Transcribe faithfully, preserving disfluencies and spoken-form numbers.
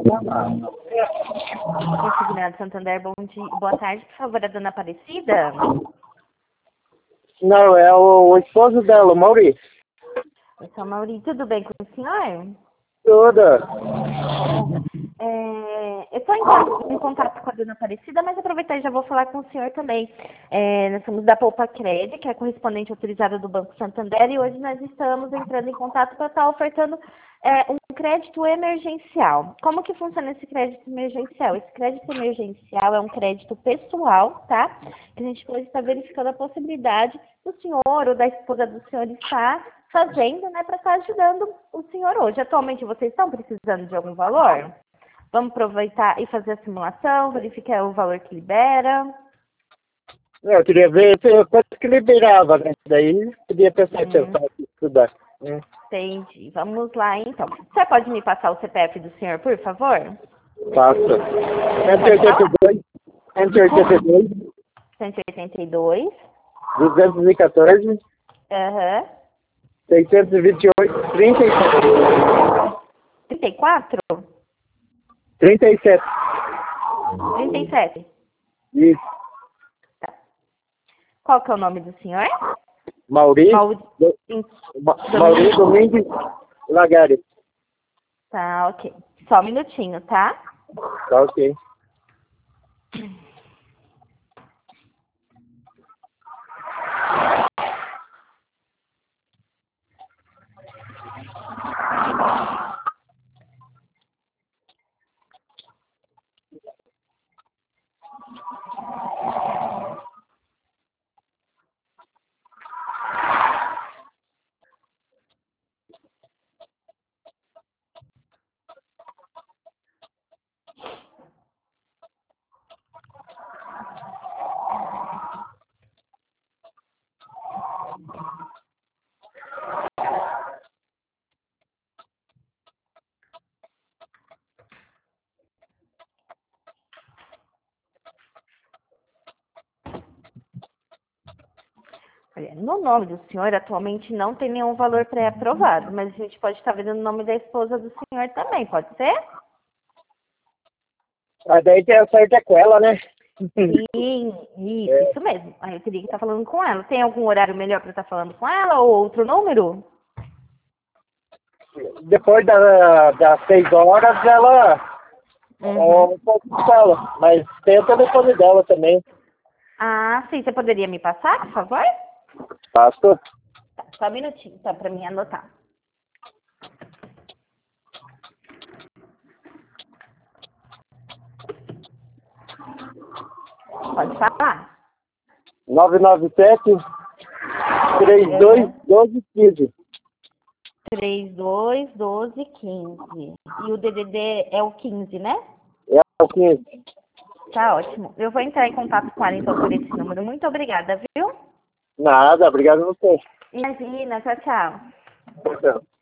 Segurado Santander, bom dia. Boa tarde, por favor, a dona Aparecida? Não, é o, o esposo dela, o Maurício. Eu sou a Mauri, tudo bem com o senhor? Toda. É, eu estou em, em contato com a dona Aparecida, mas aproveitar e já vou falar com o senhor também. É, nós somos da Poupa Cred, que é correspondente autorizada do Banco Santander, e hoje nós estamos entrando em contato para estar ofertando é, um crédito emergencial. Como que funciona esse crédito emergencial? Esse crédito emergencial é um crédito pessoal, tá? Que a gente pode estar verificando a possibilidade do senhor ou da esposa do senhor estar fazendo, né, para estar ajudando o senhor hoje. Atualmente vocês estão precisando de algum valor? Vamos aproveitar e fazer a simulação, verificar o valor que libera. Eu queria ver se- quanto que liberava, né? Daí podia pensar em Hum, tentar estudar. Né? entendi. Vamos lá, então. Você pode me passar o C P F do senhor, por favor? Passa. Pode falar? cento e oitenta e dois, cento e oitenta e dois, cento e oitenta e dois. duzentos e quatorze, Aham. seiscentos e vinte e oito, trinta e sete. trinta e quatro? trinta e sete. trinta e sete. Isso. Tá. Qual que é o nome do senhor? Mauri, Mauri... do, Ma, Mauri Domingues Lagares. Tá, ok. Só um minutinho, tá? Tá ok. Olha, no nome do senhor, atualmente não tem nenhum valor pré-aprovado, mas a gente pode estar vendo o nome da esposa do senhor também, pode ser? Mas daí tem a certa com ela, né? Sim, isso, É, isso mesmo. Aí eu teria que estar falando com ela. Tem algum horário melhor para estar falando com ela ou outro número? depois da, das seis horas ela Uhum. é, pode fala, mas tem o telefone dela também. Ah, sim, você poderia me passar, por favor? Passo. Tá, só um minutinho, tá, para mim anotar. Pode falar. nove nove sete, três dois, Uhum. doze, quinze. três dois, doze, quinze. E o D D D é o quinze, né? É o quinze. Tá ótimo. Eu vou entrar em contato com ela então por esse número. Muito obrigada, viu? Nada, obrigado a você. Imagina, tchau, tchau. Tchau.